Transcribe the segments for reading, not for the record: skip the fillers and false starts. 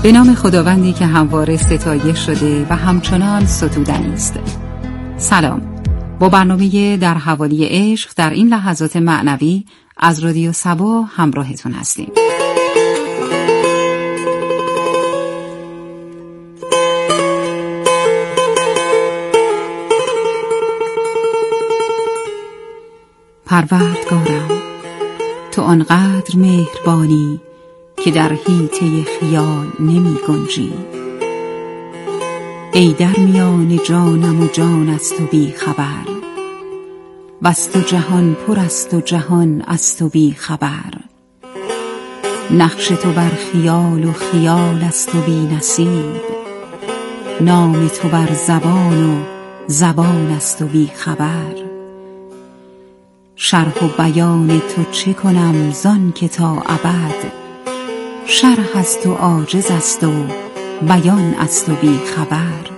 به نام خداوندی که همواره ستایش شده و همچنان ستودنی است. سلام، با برنامه در حوالی عشق در این لحظات معنوی از رادیو صبا همراهتون هستیم. پروردگارم، تو آنقدر مهربانی که در حیطه خیال نمی گنجی. ای در میان جانم و جان از تو بی خبر، وز تو جهان پر است و جهان از تو بی خبر. نقش تو بر خیال و خیال از تو بی نصیب، نام تو بر زبان و زبان از تو بی خبر. شرح و بیان تو چه کنم زان که تا ابد، شرح از تو عاجز است و بیان از تو بی خبر.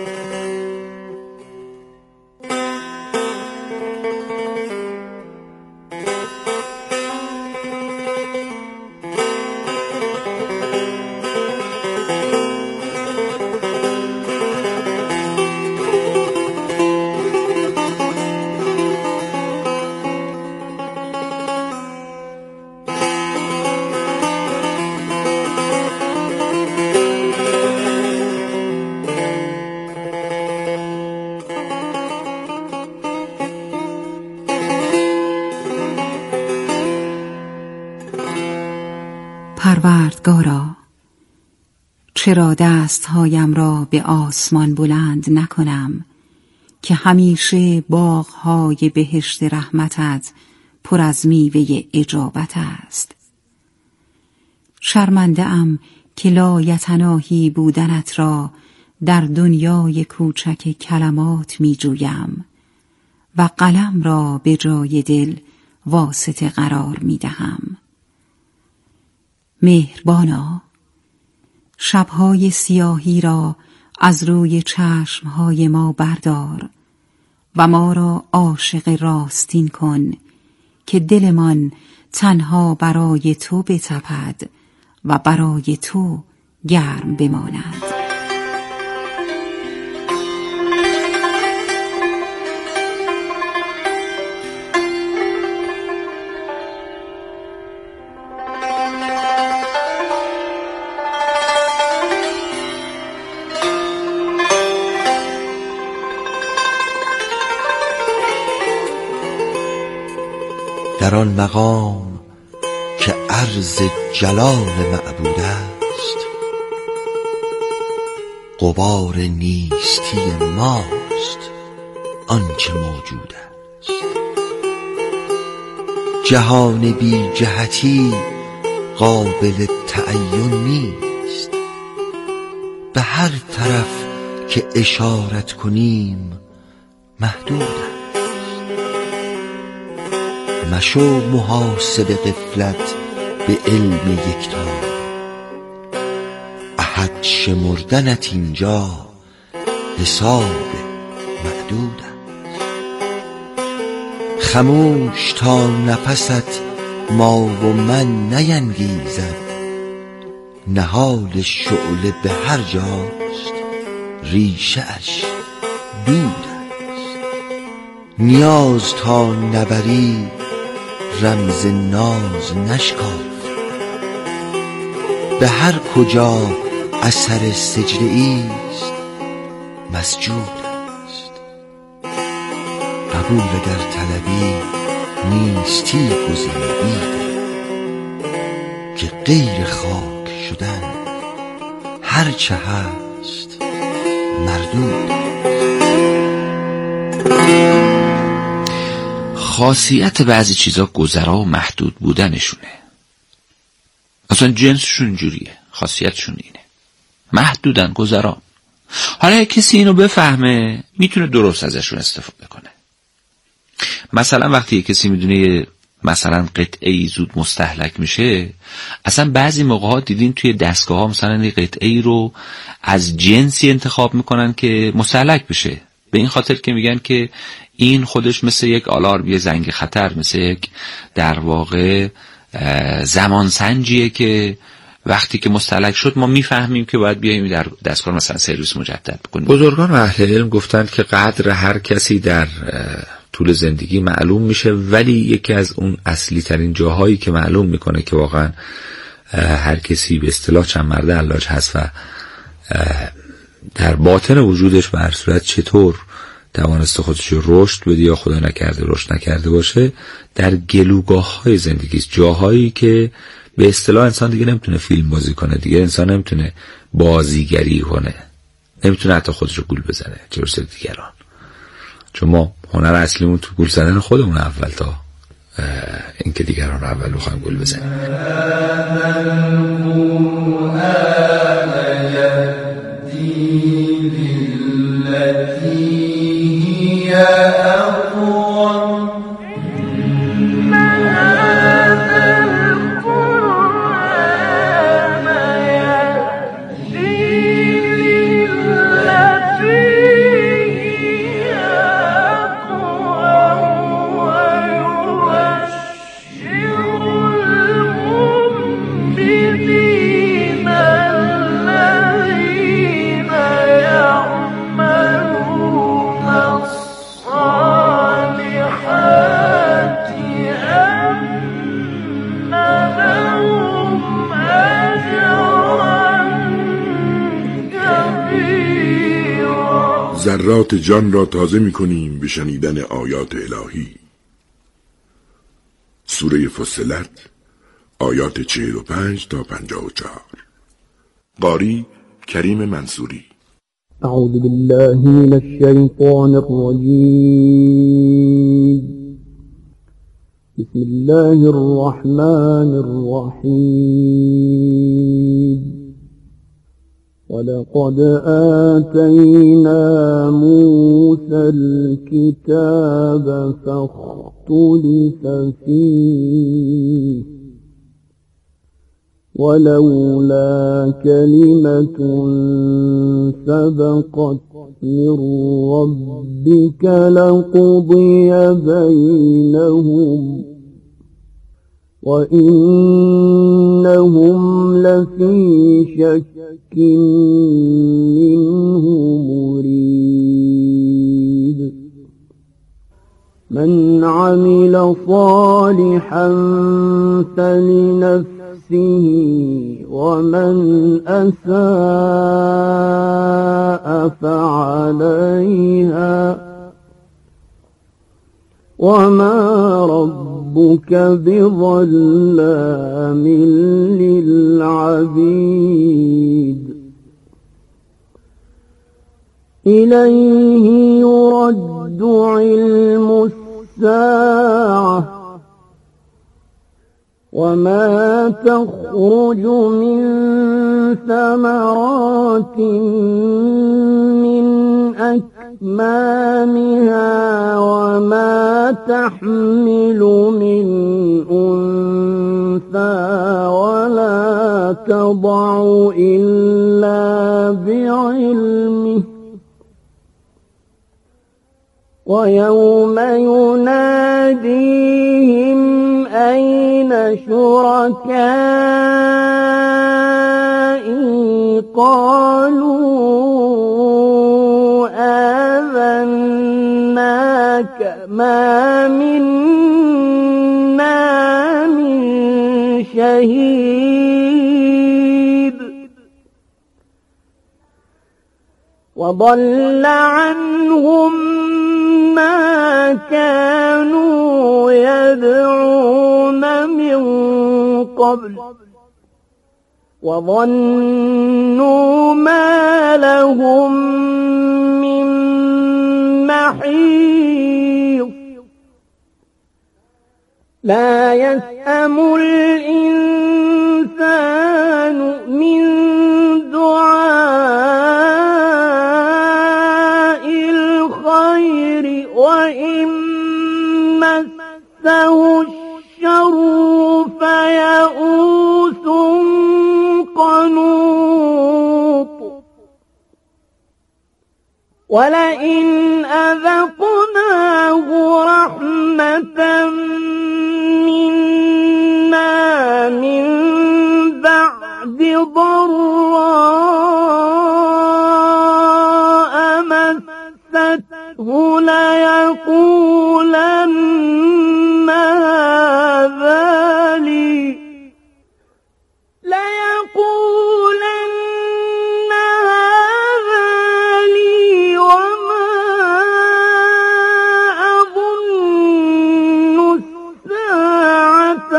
پروردگارا، چرا دستهایم را به آسمان بلند نکنم که همیشه باغ‌های بهشت رحمتت پر از میوه اجابت است. شرمنده‌ام که لایتناهی بودنت را در دنیای کوچک کلمات می جویم و قلم را به جای دل واسطه قرار می دهم. مهربانا، شبهای سیاهی را از روی چشمهای ما بردار و ما را عاشق راستین کن که دلمان تنها برای تو بتپد و برای تو گرم بماند. در آن مقام که عرض جلال معبود است، غبار نیستی ماست آنچه موجود است. جهان بی جهتی قابل تعین نیست، به هر طرف که اشارت کنیم محدود است. مشو محاسب غفلت به علم یکتا، احد شمردنت اینجا حساب معدود است. خموش تا نفست ما و من نینگیزد، نهال شعله به هر جاست ریشه اش دود است. نیاز تا نبری رمز ناز نشکاف، به هر کجا اثر سجده ایست مسجود است. قبول اگر طلبی نیستی گزینی که غیر خاک شدن هر چه هست مردود. خاصیت بعضی چیزا گذرا و محدود بودنشونه. اصلا جنسشون جوریه، خاصیتشون اینه، محدودن، گذرا. حالا اگه کسی اینو بفهمه میتونه درست ازشون استفاده کنه. مثلا وقتی کسی میدونه مثلا قطعه‌ای زود مستهلک میشه، اصلا بعضی موقعات دیدین توی دستگاه ها مثلا یه قطعه‌ای رو از جنسی انتخاب میکنن که مستهلک بشه، به این خاطر که میگن که این خودش مثل یک آلارم، یه زنگ خطر، مثل یک در واقع زمان سنجیه که وقتی که مستهلک شد ما میفهمیم که باید بیاییم در دستگاه مثلا سرویس مجدد بکنیم. بزرگان و اهل علم گفتند که قدر هر کسی در طول زندگی معلوم میشه، ولی یکی از اون اصلی ترین جاهایی که معلوم میکنه که واقعا هر کسی به اصطلاح چند مرده علاج هست و در باطن وجودش به هر صورت چطور توانسته خودش رو رشد بده یا خدا نکرده رشد نکرده باشه، در گلوگاه های زندگی است، جاهایی که به اصطلاح انسان دیگه نمیتونه فیلم بازی کنه، دیگه انسان نمیتونه بازیگری کنه، نمیتونه حتی خودش رو گول بزنه چه برسه دیگران. چون ما هنر اصلیمون تو گول زدن خودمون اول تا اینکه دیگران رو اول بخوایم گول بزنیم. ذرات جان را تازه می‌کنیم به شنیدن آیات الهی. سوره فصلت آیات 45 تا 54. قاری کریم منصوری. اعوذ بالله من الشیطان الرجیم. بسم الله الرحمن الرحیم. ولقد آتينا موسى الكتاب فاختلف فيه ولولا كلمة سبقت من ربك لقضي بينهم وإنهم لفي شك منه مريب. من عمل صالحا فلنفسه ومن أساء فعليها وما ربك بظلام للعبيد. إليه يرد علم الساعة وما تخرج من ثمرات من أكمامها وما تحمل من أنثى ولا تضع إلا بعلمه ويوم يناديهم أين شركائي قالوا آذناك ما منا من شهيد وضل عنهم ما كانوا يدعون من قبل وظنوا ما لهم من محيص. لا يسأم الإنسان من دعاء الخير وإن مسه الشر فيئوس قنوط. ولئن أذقناه رحمة منا من بعد ضراء مسته ليقولن هذا لي وما أظن الساعة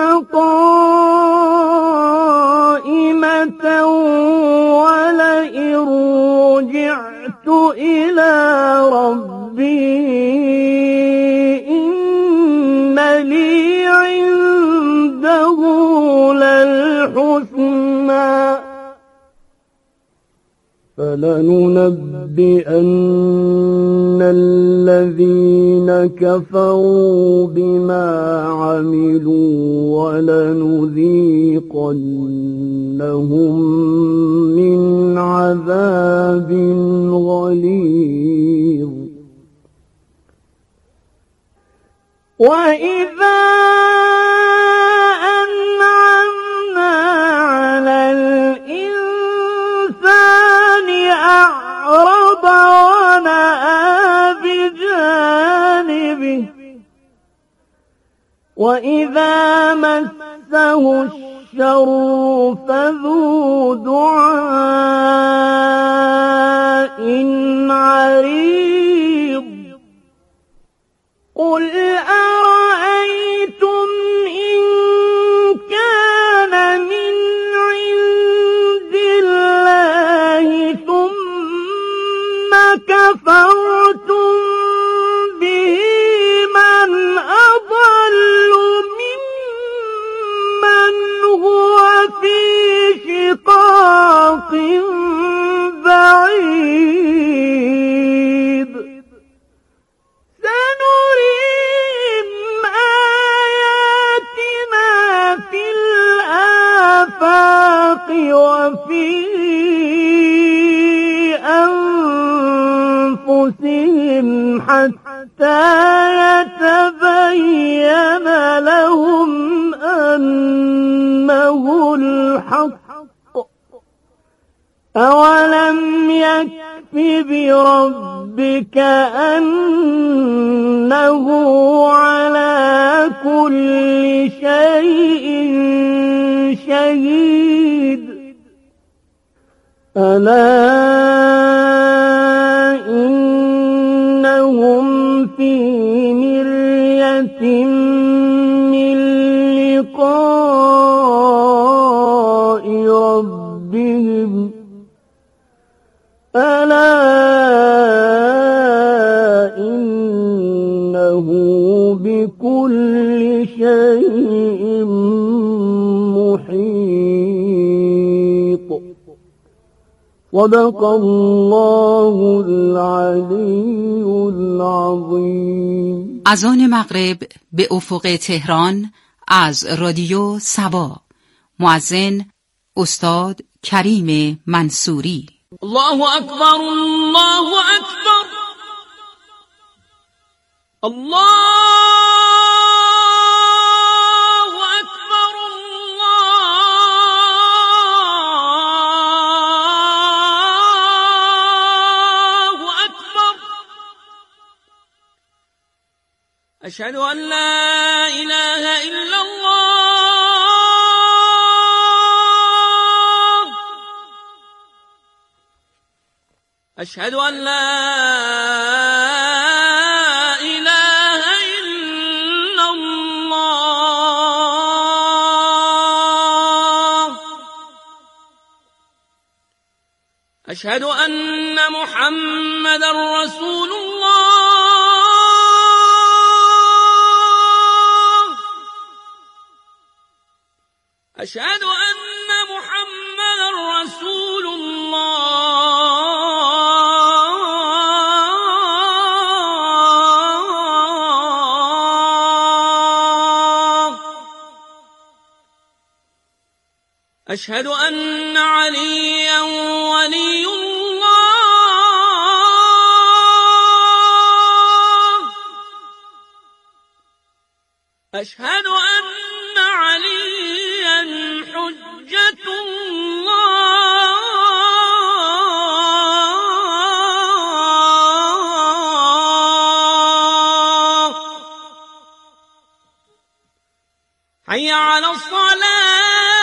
قائمة ولئن رجعت إلى ربي إن لي عنده للحسنى فلننبئن الذين كفروا بما عملوا ولنذيقنهم من عذاب غليظ وإذا أنعمنا على الإنسان أعرض ونأى بجانبه وإذا مسه الشر فذو دعاء عريض قل أرأيتم إن كان من عند الله ثم كفرتم به من أضل ممن هو في شقاق بعيد سنريهم آياتنا في الآفاق وفي أنفسهم حتى يتبين لهم أنه الحق أولم يكف بربك أنه على كل شيء شهيد ألا إنهم في مرية من لقاء ربهم ألا إنه بكل شيء محيط صدق الله العلی العظیم. اذان مغرب به افق تهران از رادیو سبا. مؤذن استاد کریم منصوری. الله اکبر الله اکبر الله اکبر الله اکبر اشهد ان لا اله الا الله اشهد ان لا اله الا الله اشهد ان محمدا رسول الله اشهد ان محمدا رسول الله اشهد ان عليا ولي الله اشهد ان عليا حجة الله حي على الصلاة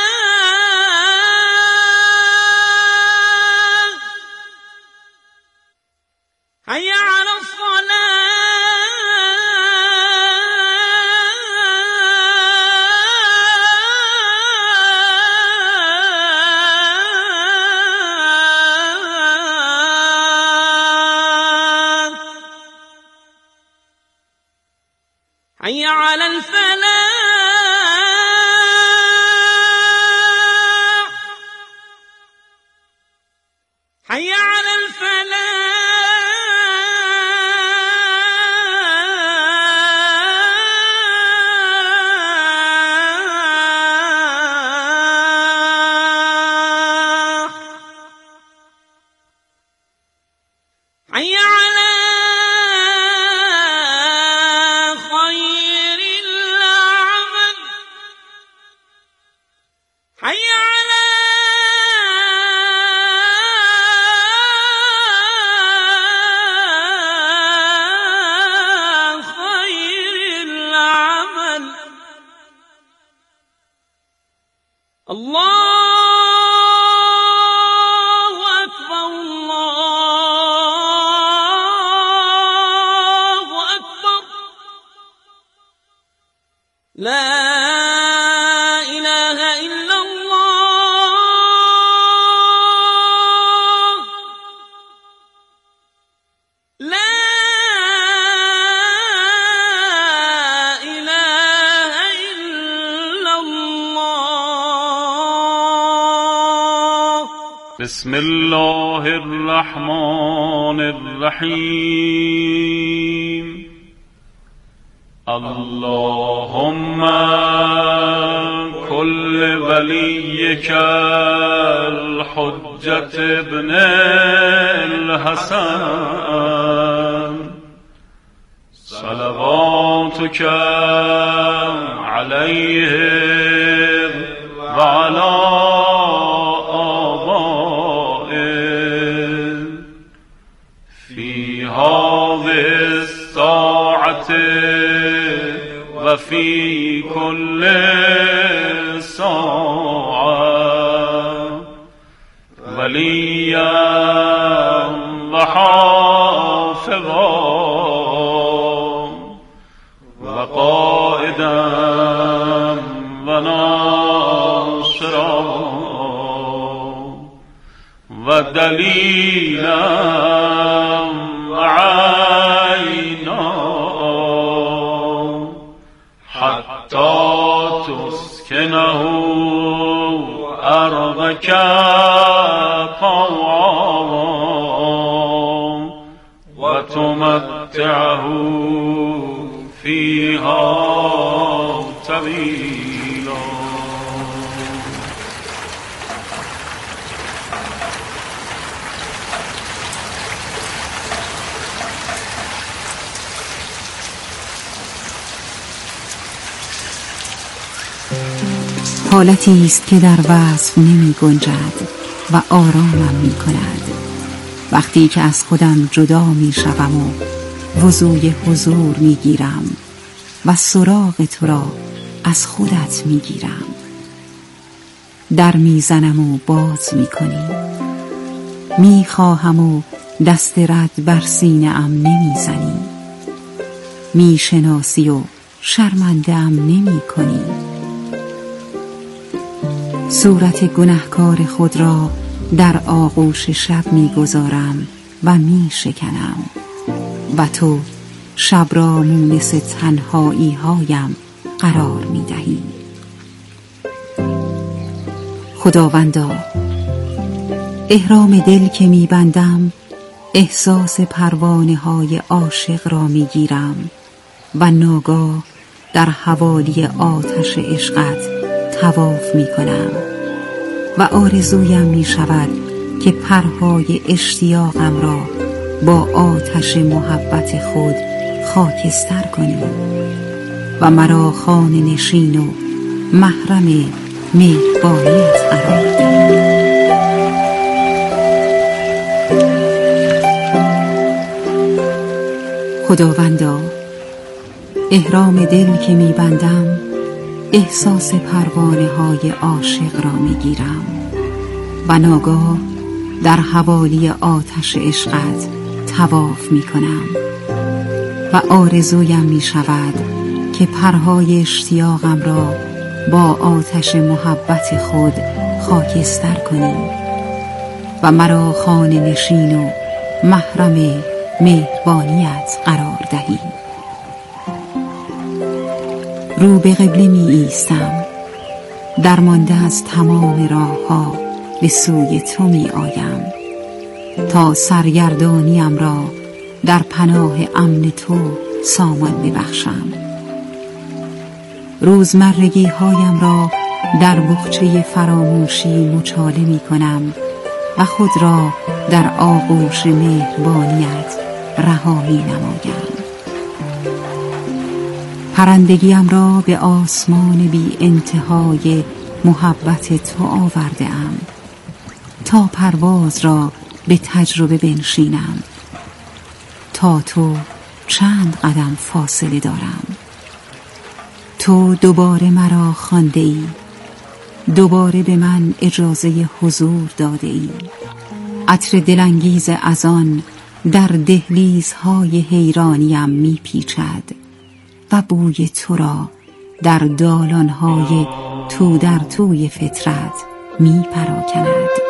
حي على الصلاة حي على الفلاح حي على الفلاح حي على خير العمل حي على خير العمل الله أكبر الله أكبر لا إله إلا الله لا إله إلا الله بسم الله الرحمن الرحيم اللهم كل وليك الحجة ابن الحسن صلواتك عليه وعلى آبائه في هذه الساعة وفي كل ساعة وليا وحافظا وقائدا وناصرا ودليلا وعينا حتى تسكنه أرضك طوعا وتمتعه فيها طويلا. حالتی است که در وصف نمی گنجد و آرامم می کند وقتی که از خودم جدا می شوم و وضوی حضور می گیرم و سراغ تو را از خودت می گیرم. در می زنم و باز می کنی، می خواهم و دست رد بر سینه ام نمی زنی، می شناسی و شرمنده ام نمی کنی. صورت گنهکار خود را در آغوش شب می گذارم و می شکنم و تو شب را مونس تنهایی هایم قرار می دهی. خداوندا، احرام دل که می بندم احساس پروانه های عاشق را می گیرم و ناگاه در حوالی آتش عشقت طواف می کنم و آرزویم می شود که پرهای اشتیاقم را با آتش محبت خود خاکستر کنی و مرا خانه نشین و محرم مهربانیت قرار دهی. خداوندا، احرام دل که می بندم احساس پروانه های عاشق را می گیرم و ناگاه در حوالی آتش عشقت طواف می کنم و آرزویم می شود که پرهای اشتیاقم را با آتش محبت خود خاکستر کنی و مرا خانه نشین و محرم مهربانیت قرار دهی. رو به قبله می ایستم، درمانده از تمام راه ها به سوی تو می آیم تا سرگردانیم را در پناه امن تو سامان ببخشم. روزمرگی هایم را در بخچه فراموشی مچاله می کنم و خود را در آغوش مهربانیت رها می نمایم. پرندگیم را به آسمان بی انتهای محبت تو آورده ام تا پرواز را به تجربه بنشینم. تا تو چند قدم فاصله دارم. تو دوباره مرا خوانده ای، دوباره به من اجازه حضور داده ای. عطر دلانگیز از آن در دهلیزهای حیرانیم می پیچد و بوی تو را در دالانهای تو در توی فطرت می پراکند.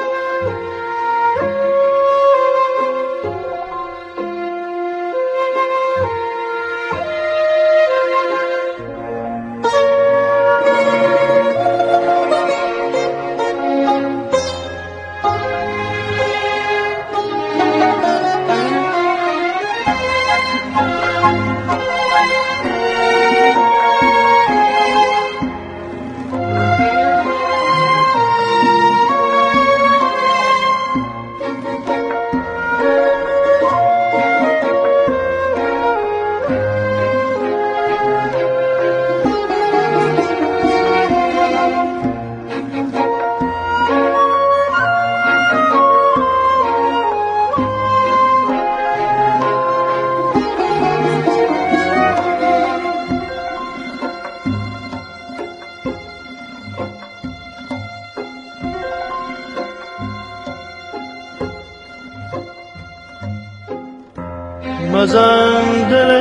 مزن دل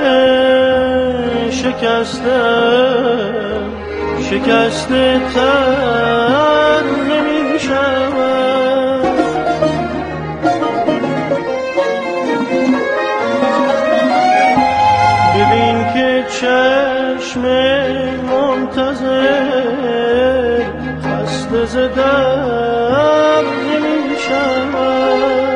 شکسته تر نمی شود. ببین که چشم منتظر خسته ز در نمی شود.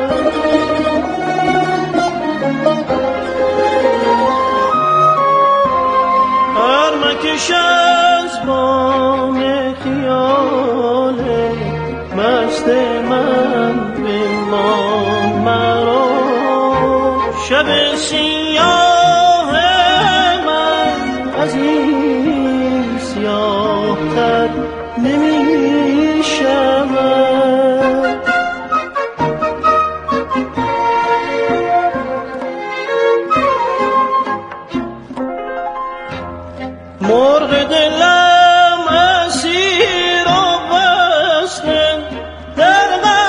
کش از بام خیال مست من بمان مرا. شب سیاه من از این سیاه تر نمی شود. مرغ دلم اسیر و بسته در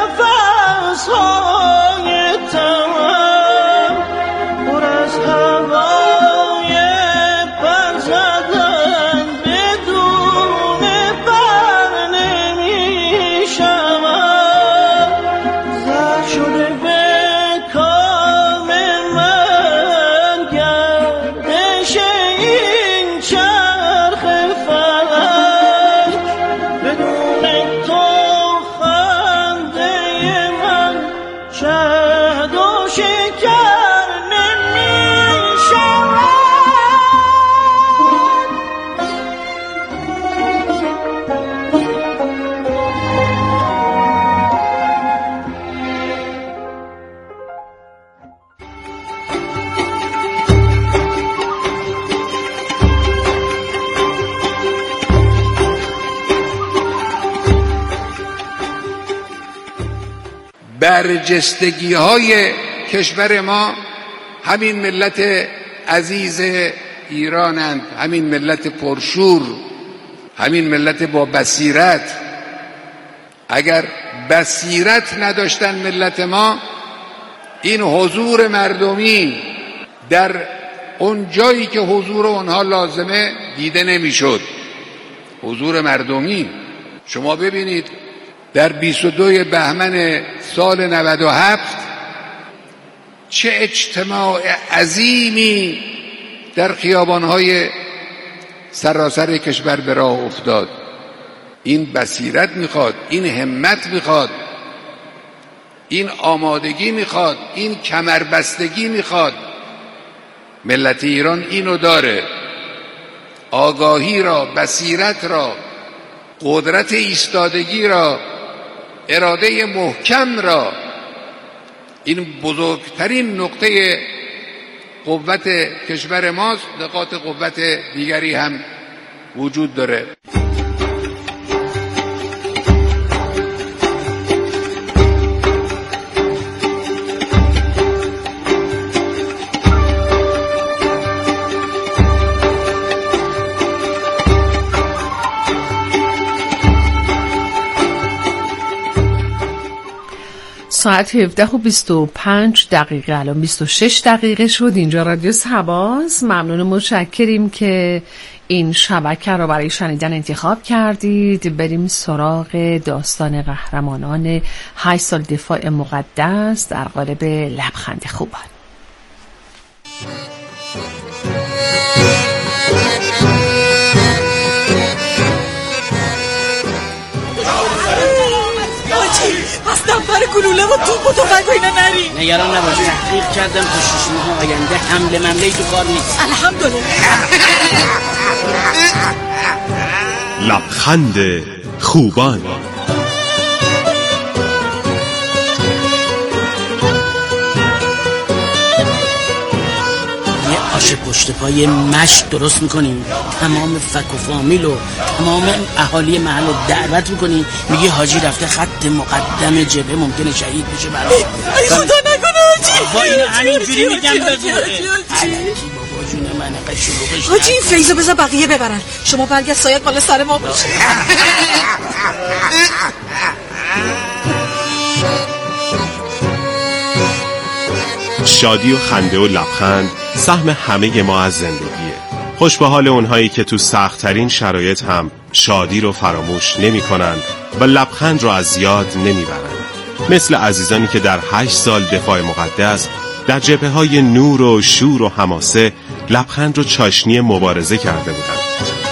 قفس‌های تمام، پر از هوای پر زدن بدون پر نمی شود. زر شده به کام من گردش این چرخ فلک، بدون تو خنده من شهد و شکر نمی شود. برجستگی های کشور ما همین ملت عزیز ایرانند، همین ملت پرشور، همین ملت با بصیرت، اگر بصیرت نداشتن ملت ما، این حضور مردمی در اون جایی که حضور اونها لازمه دیده نمیشد. حضور مردمی، شما ببینید در 22 بهمن سال 97 چه اجتماع عظیمی در خیابانهای سراسر کشور به راه افتاد. این بصیرت میخواد، این همت میخواد، این آمادگی میخواد، این کمربستگی میخواد. ملت ایران اینو داره، آگاهی را، بصیرت را، قدرت ایستادگی را، اراده محکم را. این بزرگترین نقطه قوت کشور ماست. نقاط قوت دیگری هم وجود داره. ساعت 17:25 الان 26 دقیقه شد. اینجا رادیو سباز. ممنون و متشکریم که این شبکه رو برای شنیدن انتخاب کردید. بریم سراغ داستان قهرمانان 8 سال دفاع مقدس در قالب لبخند خوبان. پس دنبر گلوله و توپ و تفنگ و اینا نریم. نگران نباش، تحقیق کردم تا 6 ماه آینده حمله ممله تو کار نیست. الحمدلله. لبخند خوبان. آش پشت پای مشت درست میکنیم، تمام فک و فامیل و تمام اهالی محل رو دعوت میکنیم، میگه حاجی رفته خط مقدم جبهه ممکنه شهید بشه. برای ای خدا نکنه حاجی. با اینو همینجوری میگم بگو علکی بابا جون من قشروقش. حاجی این فیضو بذار بقیه ببرن، شما برگرد سایت بالا سر ما باشه. شادی و خنده و لبخند سهم همه ما از زندگیه. خوش به حال اونهایی که تو سخت‌ترین شرایط هم شادی رو فراموش نمی‌کنن و لبخند رو از یاد نمیبرن. مثل عزیزانی که در 8 سال دفاع مقدس در جبهه‌های نور و شور و حماسه لبخند رو چاشنی مبارزه کرده بودن.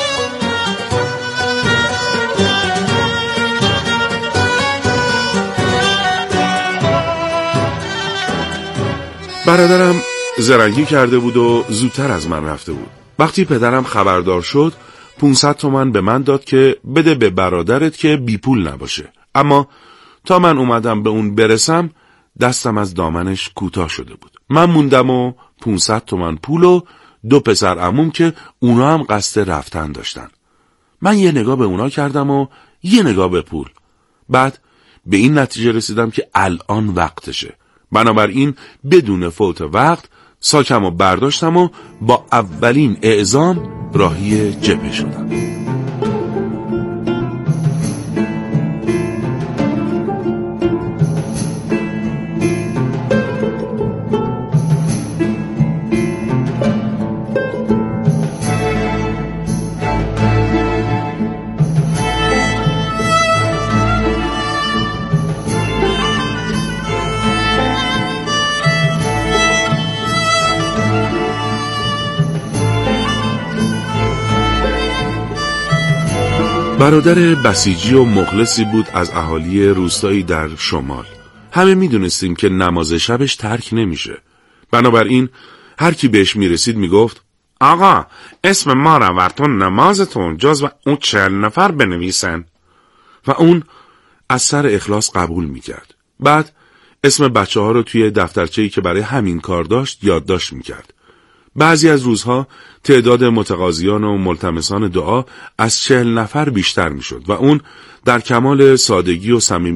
برادرم زرنگی کرده بود و زودتر از من رفته بود. وقتی پدرم خبردار شد 500 تومن به من داد که بده به برادرت که بی پول نباشه. اما تا من اومدم به اون برسم دستم از دامنش کوتاه شده بود. من موندم و 500 تومن پول و 2 پسر عموم که اونا هم قصد رفتن داشتن. من یه نگاه به اونا کردم و یه نگاه به پول. بعد به این نتیجه رسیدم که الان وقتشه. بنابراین بدون فوت وقت ساکم رو برداشتم و با اولین اعزام راهی جبهه شدم. برادر بسیجی و مخلصی بود از اهالی روستایی در شمال. همه میدونستیم که نماز شبش ترک نمیشه. بنابراین هر کی بهش میرسید میگفت آقا اسم ما را ورتون نمازتون جزو اون 40 نفر بنویسن و اون از سر اخلاص قبول میکرد. بعد اسم بچه ها رو توی دفترچه‌ای که برای همین کار داشت یادداشت میکرد. بعضی از روزها تعداد متقاضیان و ملتمسان دعا از 40 نفر بیشتر میشد و اون در کمال سادگی و صمیمیت